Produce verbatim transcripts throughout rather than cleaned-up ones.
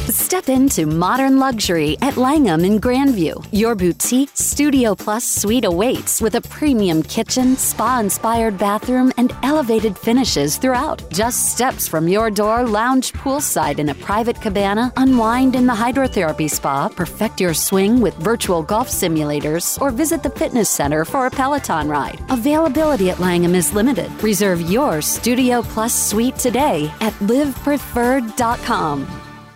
Step into modern luxury at Langham in Grandview. Your boutique Studio Plus suite awaits with a premium kitchen, spa-inspired bathroom, and elevated finishes throughout. Just steps from your door, lounge poolside in a private cabana, unwind in the hydrotherapy spa, perfect your swing with virtual golf simulators, or visit the fitness center for a Peloton ride. Availability at Langham is limited. Reserve your Studio Plus suite today at live preferred dot com.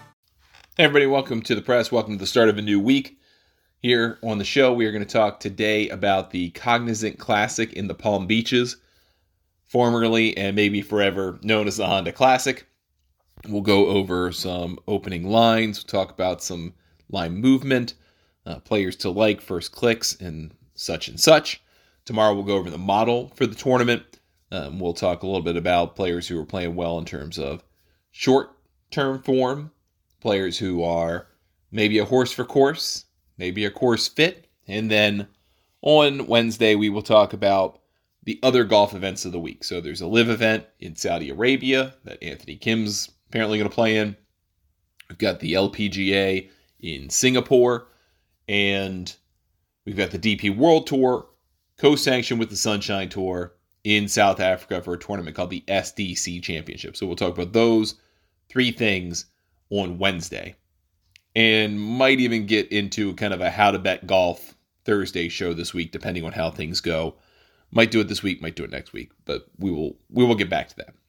Hey everybody, welcome to the press. Welcome to the start of a new week. Here on the show, we are going to talk today about the Cognizant Classic in the Palm Beaches, formerly and maybe forever known as the Honda Classic. We'll go over some opening lines, we'll talk about some line movement, uh, players to like, first clicks, and such and such. Tomorrow we'll go over the model for the tournament. Um, we'll talk a little bit about players who are playing well in terms of short-term form, players who are maybe a horse for course, maybe a course fit. And then on Wednesday, we will talk about the other golf events of the week. So there's a live event in Saudi Arabia that Anthony Kim's apparently going to play in. We've got the L P G A in Singapore. And we've got the D P World Tour, co-sanctioned with the Sunshine Tour in South Africa for a tournament called the S D C Championship. So we'll talk about those three things on Wednesday, and might even get into kind of a how to bet golf Thursday show this week, depending on how things go. Might do it this week, might do it next week, but we will we will get back to that.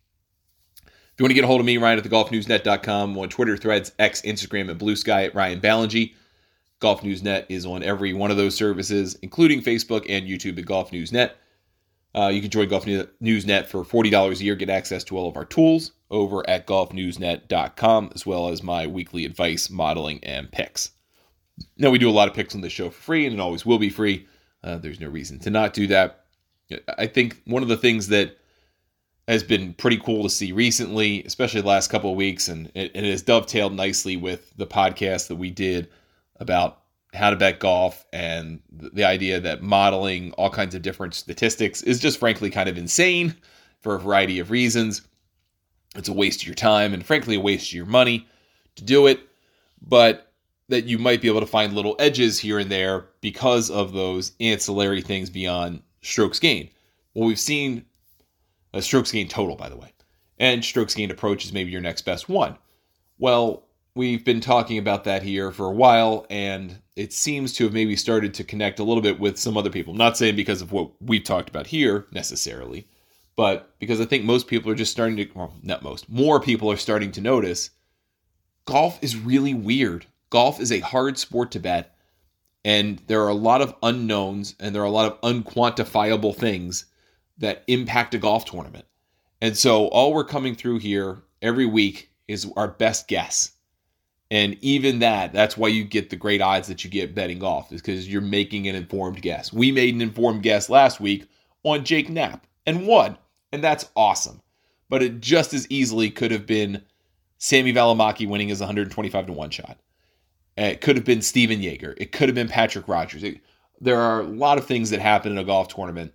If you want to get a hold of me, Ryan at the golf news net dot com, on Twitter, Threads, X, Instagram, and Blue Sky at Ryan Ballingy. Golf News Net is on every one of those services, including Facebook and YouTube at Golf News Net. Uh, you can join Golf News Net for forty dollars a year, get access to all of our tools over at golf news net dot com, as well as my weekly advice, modeling, and picks. Now, we do a lot of picks on this show for free, and it always will be free. Uh, there's no reason to not do that. I think one of the things that has been pretty cool to see recently, especially the last couple of weeks, and it, it has dovetailed nicely with the podcast that we did about how to bet golf, and the idea that modeling all kinds of different statistics is just frankly kind of insane for a variety of reasons. It's a waste of your time and frankly a waste of your money to do it, but that you might be able to find little edges here and there because of those ancillary things beyond strokes gained. Well, we've seen a strokes gained total, by the way, and strokes gained approach is maybe your next best one. Well, we've been talking about that here for a while, and it seems to have maybe started to connect a little bit with some other people. I'm not saying because of what we've talked about here necessarily, but because I think most people are just starting to, well, not most, more people are starting to notice golf is really weird. Golf is a hard sport to bet, and there are a lot of unknowns, and there are a lot of unquantifiable things that impact a golf tournament. And so all we're coming through here every week is our best guess. And even that, that's why you get the great odds that you get betting golf, is because you're making an informed guess. We made an informed guess last week on Jake Knapp and won, and that's awesome. But it just as easily could have been Sammy Valimaki winning his one hundred twenty-five to one shot. It could have been Steven Yeager. It could have been Patrick Rogers. It, there are a lot of things that happen in a golf tournament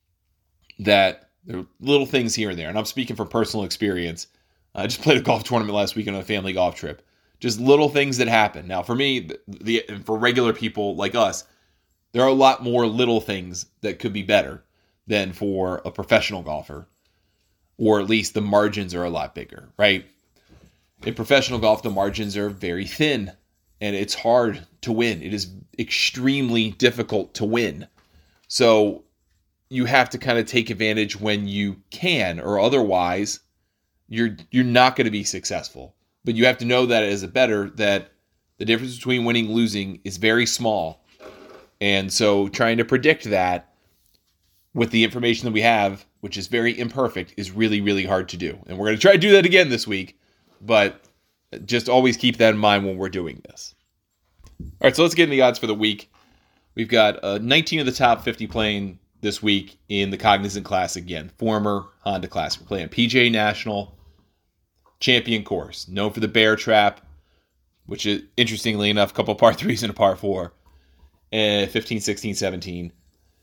that there are little things here and there. And I'm speaking from personal experience. I just played a golf tournament last week on a family golf trip. Just little things that happen. Now, for me, the, the for regular people like us, there are a lot more little things that could be better than for a professional golfer, or at least the margins are a lot bigger, right? In professional golf, the margins are very thin, and it's hard to win. It is extremely difficult to win. So you have to kind of take advantage when you can, or otherwise you're you're not going to be successful. But you have to know that as a bettor that the difference between winning and losing is very small. And so trying to predict that with the information that we have, which is very imperfect, is really, really hard to do. And we're going to try to do that again this week. But just always keep that in mind when we're doing this. All right, so let's get into the odds for the week. We've got uh, nineteen of the top fifty playing this week in the Cognizant Classic again. Former Honda Classic. We're playing P G A National Champion course, known for the bear trap, which is, interestingly enough, a couple of par threes and a par four, and fifteen, sixteen, seventeen.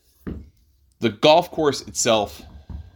The golf course itself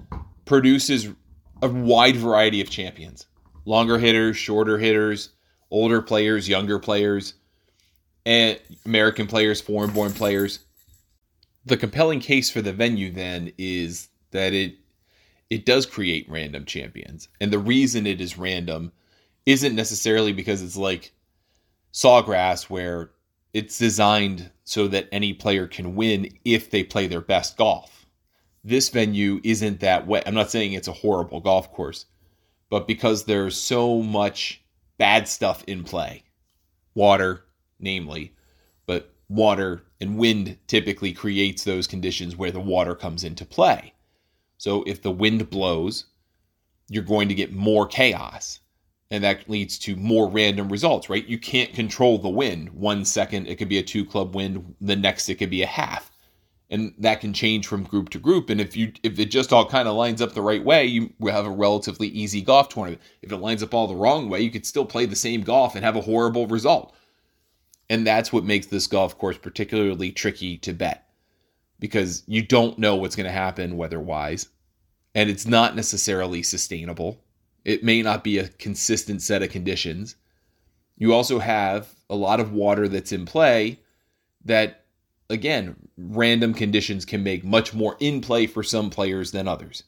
produces a wide variety of champions. Longer hitters, shorter hitters, older players, younger players, and American players, foreign-born players. The compelling case for the venue then is that it it does create random champions. And the reason it is random isn't necessarily because it's like Sawgrass, where it's designed so that any player can win if they play their best golf. This venue isn't that way. I'm not saying it's a horrible golf course, but because there's so much bad stuff in play, water, namely, but water and wind typically creates those conditions where the water comes into play. So if the wind blows, you're going to get more chaos. And that leads to more random results, right? You can't control the wind. One second, it could be a two-club wind. The next, it could be a half. And that can change from group to group. And if you if it just all kind of lines up the right way, you will have a relatively easy golf tournament. If it lines up all the wrong way, you could still play the same golf and have a horrible result. And that's what makes this golf course particularly tricky to bet, because you don't know what's going to happen weather-wise, and it's not necessarily sustainable. It may not be a consistent set of conditions. You also have a lot of water that's in play that, again, random conditions can make much more in play for some players than others.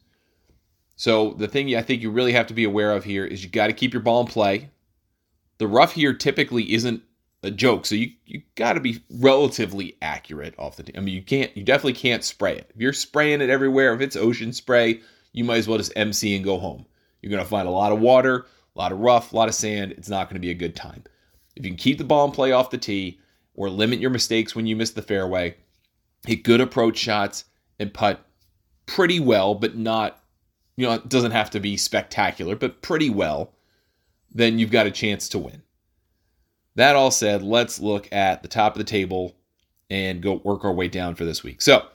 So the thing I think you really have to be aware of here is you got to keep your ball in play. The rough here typically isn't a joke, so you you got to be relatively accurate off the tee. I mean, you can't, you definitely can't spray it. If you're spraying it everywhere, if it's ocean spray, you might as well just M C and go home. You're going to find a lot of water, a lot of rough, a lot of sand. It's not going to be a good time. If you can keep the ball in play off the tee or limit your mistakes when you miss the fairway, hit good approach shots and putt pretty well, but not, you know, it doesn't have to be spectacular, but pretty well, then you've got a chance to win. That all said, let's look at the top of the table and go work our way down for this week. So,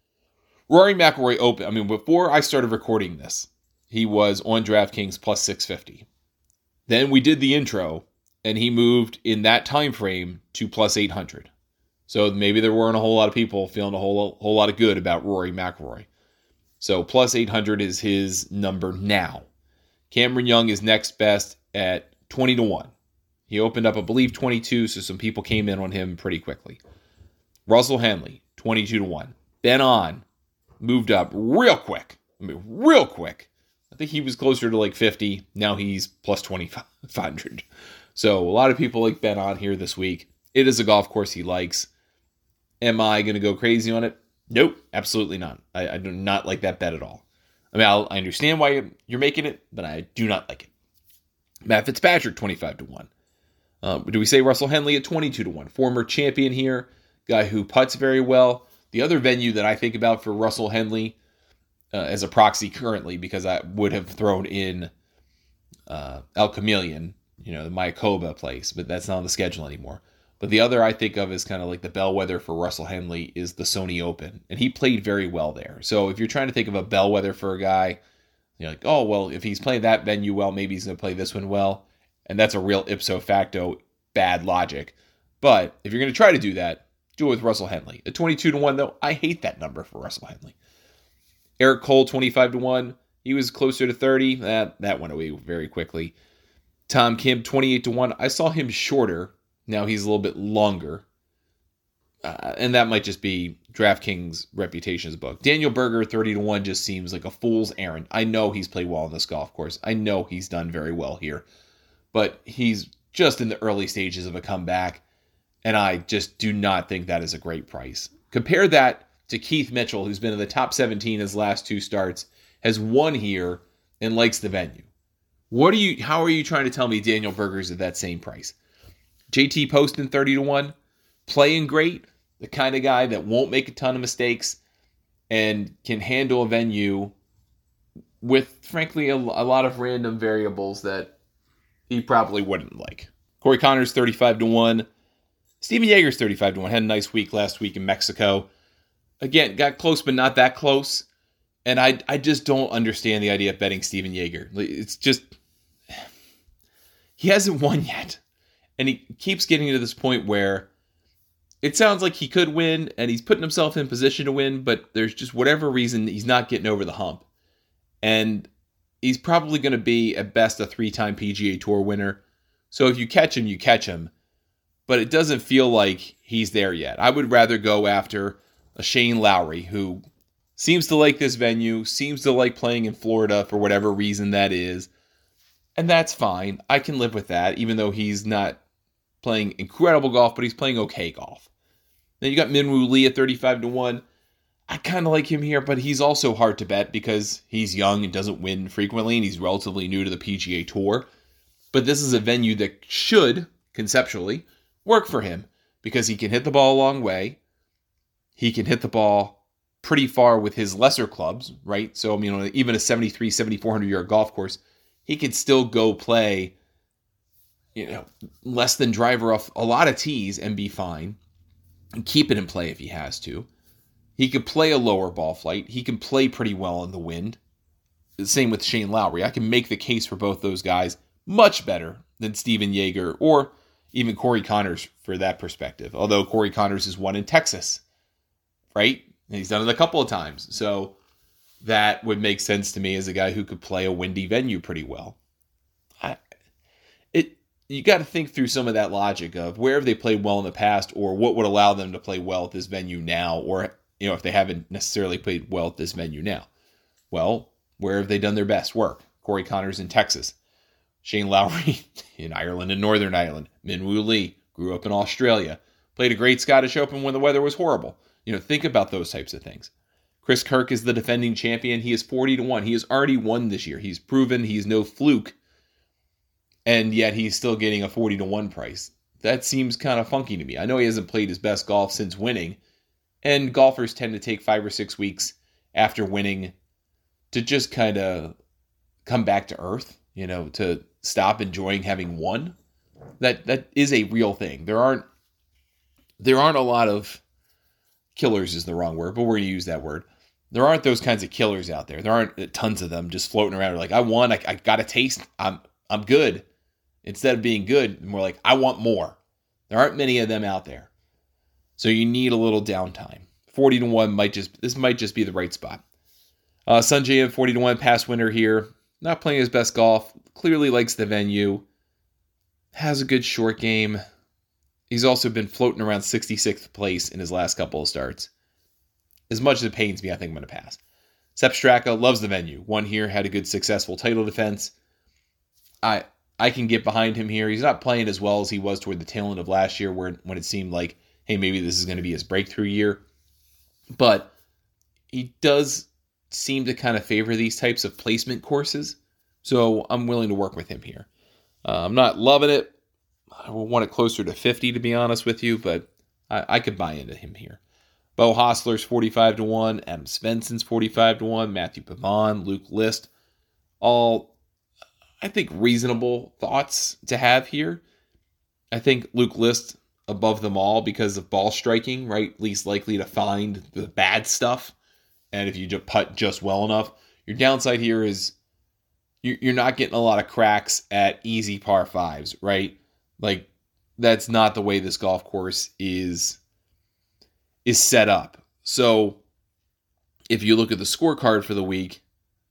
Rory McIlroy open. I mean, before I started recording this, he was on DraftKings plus six fifty. Then we did the intro, and he moved in that time frame to plus eight hundred. So maybe there weren't a whole lot of people feeling a whole, whole lot of good about Rory McIlroy. So plus eight hundred is his number now. Cameron Young is next best at twenty to one. He opened up, I believe, twenty-two, so some people came in on him pretty quickly. Russell Henley, twenty-two to one. Ben On moved up real quick. I mean, real quick. I think he was closer to like fifty. Now he's plus twenty-five hundred. So a lot of people like Ben On here this week. It is a golf course he likes. Am I going to go crazy on it? Nope, absolutely not. I, I do not like that bet at all. I mean, I'll, I understand why you're making it, but I do not like it. Matt Fitzpatrick, twenty-five to one. Uh, do we say Russell Henley at twenty-two to one? Former champion here, guy who putts very well. The other venue that I think about for Russell Henley uh, as a proxy currently, because I would have thrown in uh, El Chameleon, you know, the Mayakoba place, but that's not on the schedule anymore. But the other I think of as kind of like the bellwether for Russell Henley is the Sony Open, and he played very well there. So if you're trying to think of a bellwether for a guy, you're like, oh, well, if he's playing that venue well, maybe he's going to play this one well. And that's a real ipso facto bad logic. But if you're going to try to do that, do it with Russell Henley. At twenty-two to one, though, I hate that number for Russell Henley. Eric Cole, twenty-five to one. He was closer to thirty. That, that went away very quickly. Tom Kim, twenty-eight to one. I saw him shorter. Now he's a little bit longer. Uh, and that might just be DraftKings' reputation's book. Daniel Berger, thirty to one, just seems like a fool's errand. I know he's played well on this golf course. I know he's done very well here. But he's just in the early stages of a comeback, and I just do not think that is a great price. Compare that to Keith Mitchell, who's been in the top seventeen his last two starts, has won here, and likes the venue. What are you? How are you trying to tell me Daniel Berger's at that same price? J T Poston, thirty to one, playing great, the kind of guy that won't make a ton of mistakes and can handle a venue with, frankly, a, a lot of random variables that he probably wouldn't like. Corey Connors, thirty-five to one. Steven Yeager's thirty-five to one. Had a nice week last week in Mexico. Again, got close, but not that close. And I I just don't understand the idea of betting Steven Yeager. It's just, he hasn't won yet. And he keeps getting to this point where it sounds like he could win, and he's putting himself in position to win, but there's just whatever reason he's not getting over the hump. And he's probably going to be, at best, a three-time P G A Tour winner, So if you catch him, you catch him. But it doesn't feel like he's there yet. I would rather go after a Shane Lowry, who seems to like this venue, seems to like playing in Florida for whatever reason that is. And that's fine. I can live with that, even though he's not playing incredible golf, but he's playing okay golf. Then you got Minwoo Lee at thirty-five to one. I kind of like him here, but he's also hard to bet because he's young and doesn't win frequently, and he's relatively new to the P G A Tour. But this is a venue that should, conceptually, work for him because he can hit the ball a long way. He can hit the ball pretty far with his lesser clubs, right? So, you know, even a seventy-three, seventy-four hundred yard golf course, he could still go play, you know, less than driver off a lot of tees and be fine and keep it in play if he has to. He could play a lower ball flight. He can play pretty well in the wind. The same with Shane Lowry. I can make the case for both those guys much better than Steven Yeager or even Corey Connors for that perspective. Although Corey Connors has won in Texas, right? And he's done it a couple of times. So that would make sense to me as a guy who could play a windy venue pretty well. I, it you got to think through some of that logic of where have they played well in the past, or what would allow them to play well at this venue now, or you know if they haven't necessarily played well at this venue now. Well, where have they done their best work? Corey Connors in Texas, Shane Lowry in Ireland and Northern Ireland, Minwoo Lee grew up in Australia, played a great Scottish Open when the weather was horrible. You know, think about those types of things. Chris Kirk is the defending champion. He is forty to one. He has already won this year. He's proven he's no fluke. And yet he's still getting a forty to one price. That seems kind of funky to me. I know he hasn't played his best golf since winning. And golfers tend to take five or six weeks after winning to just kind of come back to earth, you know, to stop enjoying having won. That that is a real thing. There aren't there aren't a lot of killers is the wrong word, but we're going to use that word. There aren't those kinds of killers out there. There aren't tons of them just floating around like, I won, I, I got a taste, I'm I'm good. Instead of being good, more like, I want more. There aren't many of them out there. So you need a little downtime. forty to one might just, this might just be the right spot. Uh, Sungjae at forty to one, past winner here. Not playing his best golf. Clearly likes the venue. Has a good short game. He's also been floating around sixty-sixth place in his last couple of starts. As much as it pains me, I think I'm going to pass. Sepp Straka loves the venue. Won here, had a good successful title defense. I I can get behind him here. He's not playing as well as he was toward the tail end of last year where when it seemed like, hey, maybe this is going to be his breakthrough year. But he does seem to kind of favor these types of placement courses. So I'm willing to work with him here. Uh, I'm not loving it. I would want it closer to fifty, to be honest with you, but I, I could buy into him here. Bo Hostler's forty-five to one, Adam Svensson's forty-five to one, Matthew Pavon, Luke List, all, I think, reasonable thoughts to have here. I think Luke List above them all because of ball striking, right? Least likely to find the bad stuff. And if you just putt just well enough, your downside here is you're not getting a lot of cracks at easy par fives, right? Like, that's not the way this golf course is, is set up. So if you look at the scorecard for the week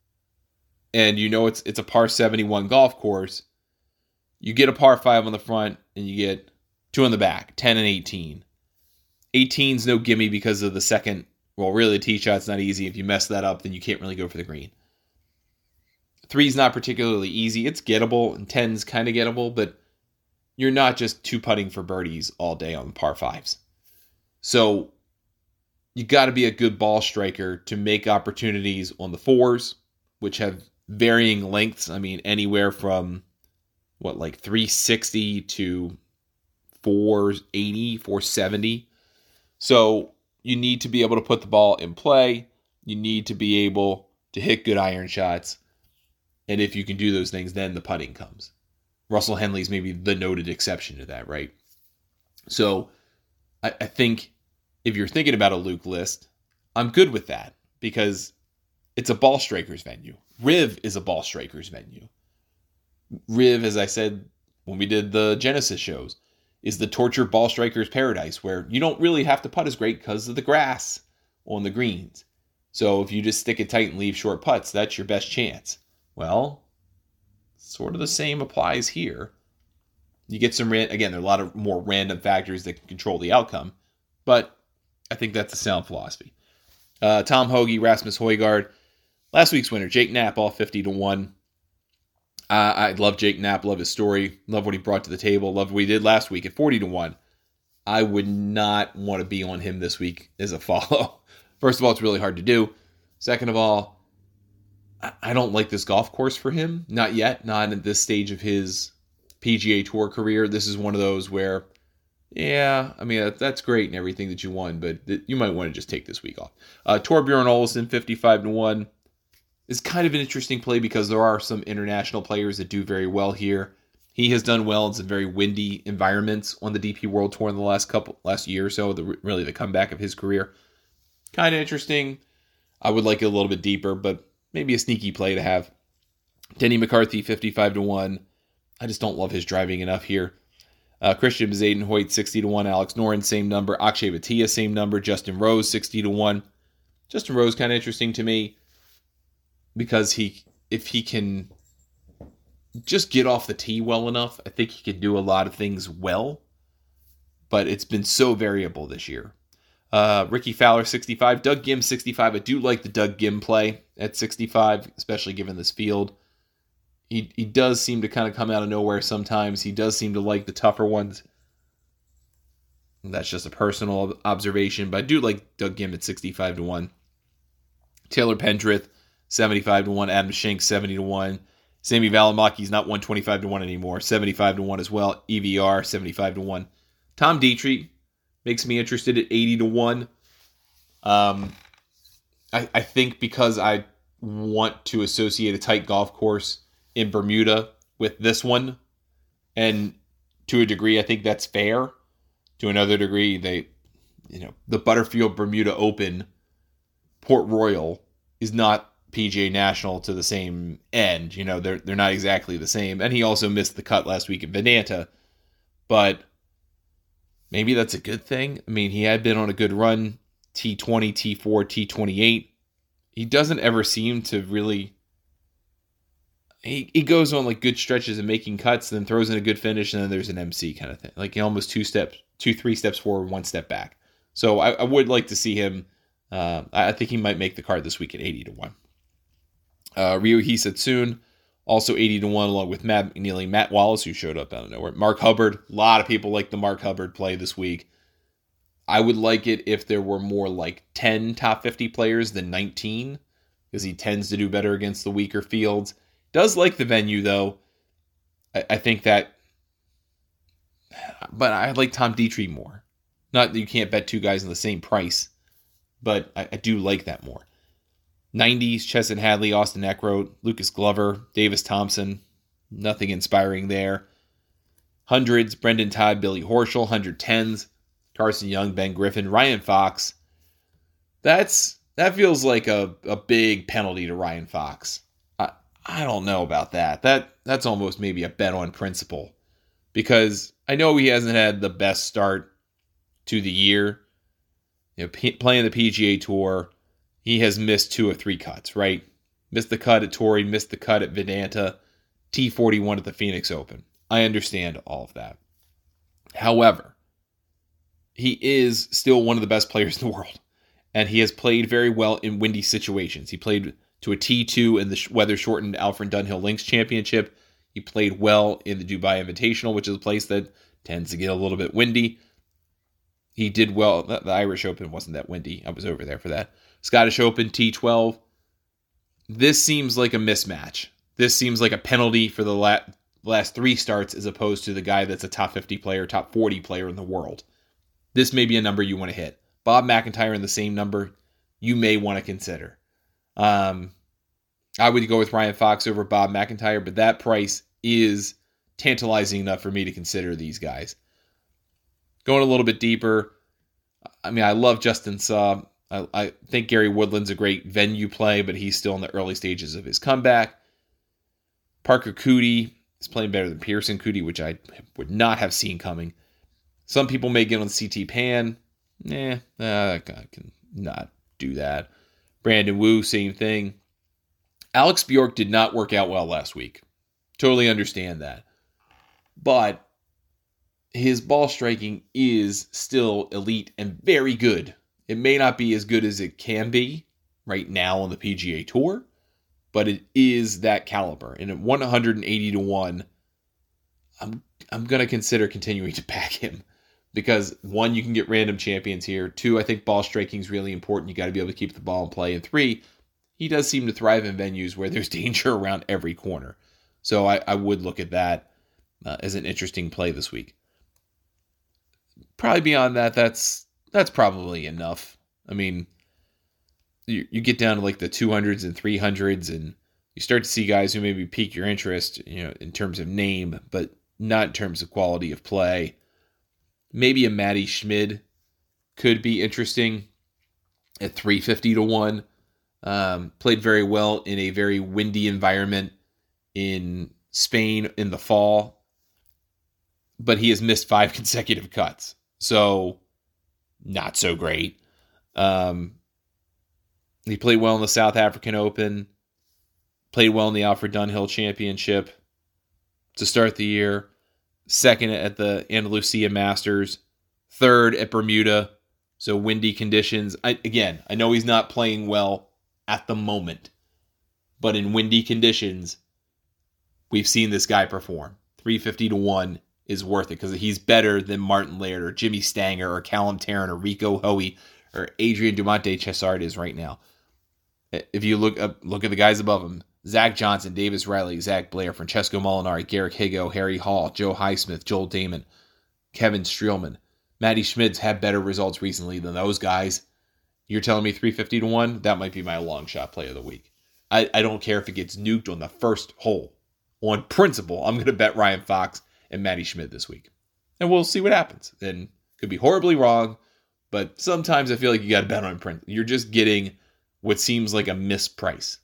and you know it's it's a par seventy-one golf course, you get a par five on the front and you get two on the back, ten and eighteen. eighteen's no gimme because of the second, well, really the tee shot's not easy. If you mess that up, then you can't really go for the green. Three's not particularly easy. It's gettable, and ten's kind of gettable, but you're not just two putting for birdies all day on the par fives. So you got to be a good ball striker to make opportunities on the fours, which have varying lengths. I mean, anywhere from, what, like three sixty to four eighty, four seventy. So you need to be able to put the ball in play. You need to be able to hit good iron shots. And if you can do those things, then the putting comes. Russell Henley's maybe the noted exception to that, right? So I, I think if you're thinking about a Luke List, I'm good with that because it's a ball strikers venue. Riv is a ball strikers venue. Riv, as I said when we did the Genesis shows, is the torture ball strikers paradise where you don't really have to putt as great because of the grass on the greens. So if you just stick it tight and leave short putts, that's your best chance. Well, sort of the same applies here. You get some, again, there are a lot of more random factors that can control the outcome, but I think that's a sound philosophy. Uh, Tom Hoge, Rasmus Højgaard, last week's winner, Jake Knapp, all fifty to one. Uh, I love Jake Knapp, love his story, love what he brought to the table, love what he did last week at forty to one. I would not want to be on him this week as a follow. First of all, it's really hard to do. Second of all, I don't like this golf course for him. Not yet, not at this stage of his P G A Tour career. This is one of those where, yeah, I mean, that's great and everything that you won, but you might want to just take this week off. Uh, Torbjorn Olesen, fifty-five to one. Is kind of an interesting play because there are some international players that do very well here. He has done well in some very windy environments on the D P World Tour in the last couple, last year or so, the, really the comeback of his career. Kind of interesting. I would like it a little bit deeper, but maybe a sneaky play to have. Denny McCarthy, fifty-five to one. I just don't love his driving enough here. Uh, Christian Bezuidenhout, sixty to one. Alex Noren, same number. Akshay Bhatia, same number. Justin Rose, sixty to one. Justin Rose, kind of interesting to me because he, if he can just get off the tee well enough, I think he can do a lot of things well. But it's been so variable this year. Uh, Ricky Fowler, sixty-five. Doug Ghim, sixty-five. I do like the Doug Ghim play at sixty-five, especially given this field. He he does seem to kind of come out of nowhere sometimes. He does seem to like the tougher ones. And that's just a personal observation, but I do like Doug Ghim at sixty-five to one. Taylor Pendrith, seventy-five to one. Adam Schenk, seventy to one. Sami Välimäki's not one twenty-five to one anymore. seventy-five to one as well. E V R, seventy-five to one. Tom Dietrich makes me interested at eighty to one. Um, I, I think because I want to associate a tight golf course in Bermuda with this one, and to a degree, I think that's fair. To another degree, they, you know, the Butterfield Bermuda Open, Port Royal is not P G A National to the same end. You know, they're they're not exactly the same. And he also missed the cut last week at Vedanta, but maybe that's a good thing. I mean, he had been on a good run, T twenty, T four, T twenty-eight. He doesn't ever seem to really... He, he goes on like good stretches and making cuts, then throws in a good finish, and then there's an M C kind of thing. Like almost two steps, two, three steps forward, one step back. So I, I would like to see him. Uh, I think he might make the card this week at eighty to one. Uh, Ryohei Setsune, also eighty to one, along with Matt McNeely, Matt Wallace, who showed up out of nowhere. Mark Hubbard, a lot of people like the Mark Hubbard play this week. I would like it if there were more like ten top fifty players than nineteen, because he tends to do better against the weaker fields. Does like the venue, though. I, I think that... But I like Tom Dietrich more. Not that you can't bet two guys in the same price, but I, I do like that more. nineties, Chesson Hadley, Austin Eckroat, Lucas Glover, Davis Thompson. Nothing inspiring there. Hundreds, Brendan Todd, Billy Horschel. one hundred tens, Carson Young, Ben Griffin, Ryan Fox. That's That feels like a, a big penalty to Ryan Fox. I don't know about that. That that's almost maybe a bet on principle, because I know he hasn't had the best start to the year. You know, p- playing the P G A Tour, he has missed two of three cuts. Right, missed the cut at Torrey, missed the cut at Vedanta, T forty-one at the Phoenix Open. I understand all of that. However, he is still one of the best players in the world, and he has played very well in windy situations. He played to a T two in the weather-shortened Alfred Dunhill Links Championship. He played well in the Dubai Invitational, which is a place that tends to get a little bit windy. He did well. The Irish Open wasn't that windy. I was over there for that. Scottish Open, T twelve. This seems like a mismatch. This seems like a penalty for the la- last three starts as opposed to the guy that's a top fifty player, top forty player in the world. This may be a number you want to hit. Bob McIntyre in the same number you may want to consider. Um, I would go with Ryan Fox over Bob McIntyre, but that price is tantalizing enough for me to consider these guys. Going a little bit deeper, I mean, I love Justin Suh. I, I think Gary Woodland's a great venue play, but he's still in the early stages of his comeback. Parker Coody is playing better than Pearson Coody, which I would not have seen coming. Some people may get on C T Pan. Nah, I can not do that. Brandon Wu, same thing. Alex Bjork did not work out well last week. Totally understand that. But his ball striking is still elite and very good. It may not be as good as it can be right now on the P G A Tour, but it is that caliber. And at one hundred eighty to one, I'm I'm going to consider continuing to back him because, one, you can get random champions here. Two, I think ball striking is really important. You got to be able to keep the ball in play. And three, he does seem to thrive in venues where there's danger around every corner. So I, I would look at that uh, as an interesting play this week. Probably beyond that, that's that's probably enough. I mean, you, you get down to like the two hundreds and three hundreds, and you start to see guys who maybe pique your interest, you know, in terms of name, but not in terms of quality of play. Maybe a Matty Schmid could be interesting at three fifty to one. Um, played very well in a very windy environment in Spain in the fall, but he has missed five consecutive cuts. So not so great. Um, he played well in the South African Open, played well in the Alfred Dunhill Championship to start the year, second at the Andalusia Masters, third at Bermuda. So windy conditions. I, again, I know he's not playing well at the moment, but in windy conditions, we've seen this guy perform. three fifty to one is worth it because he's better than Martin Laird or Jimmy Stanger or Callum Tarrant or Rico Hoey or Adrian Dumonte Chessard is right now. If you look up, look at the guys above him: Zach Johnson, Davis Riley, Zach Blair, Francesco Molinari, Garrick Higo, Harry Hall, Joe Highsmith, Joel Damon, Kevin Streelman. Matty Schmid's had better results recently than those guys. You're telling me three fifty to one? That might be my long shot play of the week. I, I don't care if it gets nuked on the first hole. On principle, I'm going to bet Ryan Fox and Matty Schmid this week. And we'll see what happens. And could be horribly wrong, but sometimes I feel like you got to bet on print. You're just getting what seems like a misprice.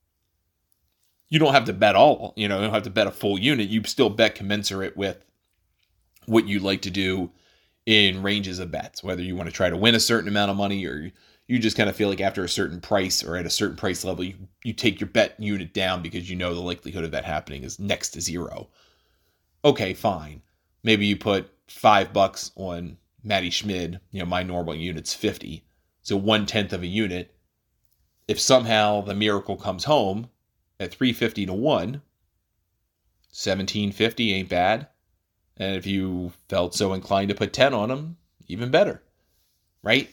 You don't have to bet all, you know, you don't have to bet a full unit. You still bet commensurate with what you like to do in ranges of bets, whether you want to try to win a certain amount of money or you just kind of feel like after a certain price or at a certain price level, you, you take your bet unit down because you know the likelihood of that happening is next to zero. Okay, fine. Maybe you put five bucks on Matty Schmid, you know, my normal unit's fifty. So one tenth of a unit. If somehow the miracle comes home at three fifty to one, seventeen fifty ain't bad. And if you felt so inclined to put ten on him, even better, right?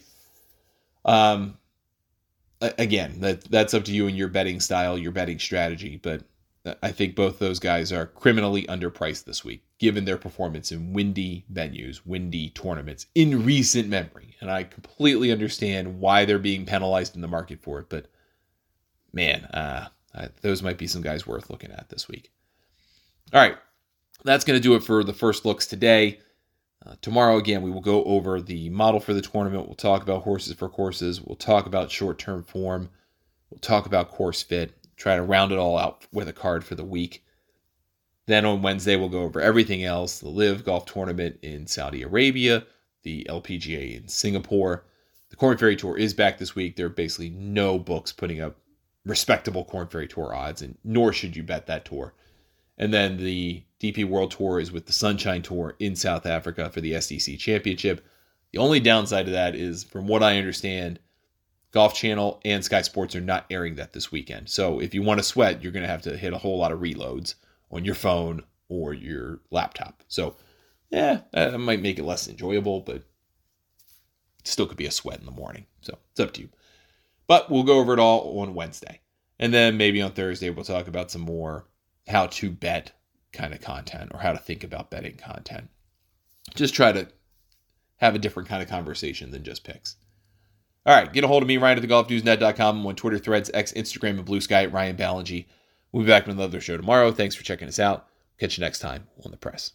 Um, again, that that's up to you and your betting style, your betting strategy. But I think both those guys are criminally underpriced this week, given their performance in windy venues, windy tournaments in recent memory. And I completely understand why they're being penalized in the market for it. But man, uh, I, those might be some guys worth looking at this week. All right. That's going to do it for the first looks today. Uh, tomorrow, again, we will go over the model for the tournament. We'll talk about horses for courses. We'll talk about short-term form. We'll talk about course fit. Try to round it all out with a card for the week. Then on Wednesday, we'll go over everything else. The Live Golf Tournament in Saudi Arabia, the L P G A in Singapore. The Korn Ferry Tour is back this week. There are basically no books putting up respectable Korn Ferry Tour odds, and nor should you bet that tour. And then the D P World Tour is with the Sunshine Tour in South Africa for the S D C Championship. The only downside to that is, from what I understand, Golf Channel and Sky Sports are not airing that this weekend. So if you want to sweat, you're going to have to hit a whole lot of reloads on your phone or your laptop. So, yeah, that might make it less enjoyable, but it still could be a sweat in the morning. So it's up to you. But we'll go over it all on Wednesday. And then maybe on Thursday, we'll talk about some more how to bet kind of content or how to think about betting content. Just try to have a different kind of conversation than just picks. All right, get a hold of me, Ryan at the golf news net dot com. I'm on Twitter, Threads, X, Instagram, and Blue Sky at Ryan Ballingy. We'll be back with another show tomorrow. Thanks for checking us out. Catch you next time on The Press.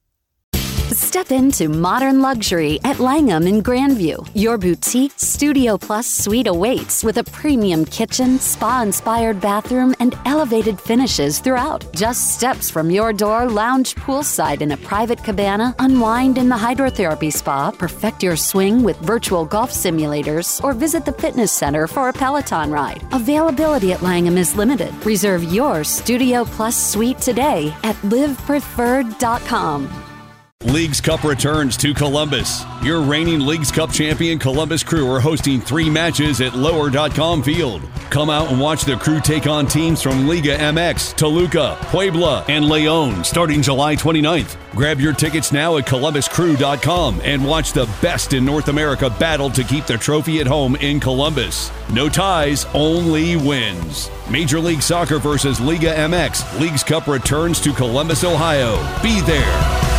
Step into modern luxury at Langham in Grandview. Your boutique Studio Plus suite awaits with a premium kitchen, spa-inspired bathroom, and elevated finishes throughout. Just steps from your door, lounge poolside in a private cabana, unwind in the hydrotherapy spa, perfect your swing with virtual golf simulators, or visit the fitness center for a Peloton ride. Availability at Langham is limited. Reserve your Studio Plus suite today at live preferred dot com. Leagues Cup returns to Columbus. Your reigning Leagues Cup champion Columbus Crew are hosting three matches at lower dot com Field. Come out and watch the Crew take on teams from Liga M X, Toluca, Puebla, and Leon starting July twenty-ninth. Grab your tickets now at columbus crew dot com and watch the best in North America battle to keep the trophy at home in Columbus. No ties, only wins. Major League Soccer versus Liga M X. Leagues Cup returns to Columbus, Ohio. Be there.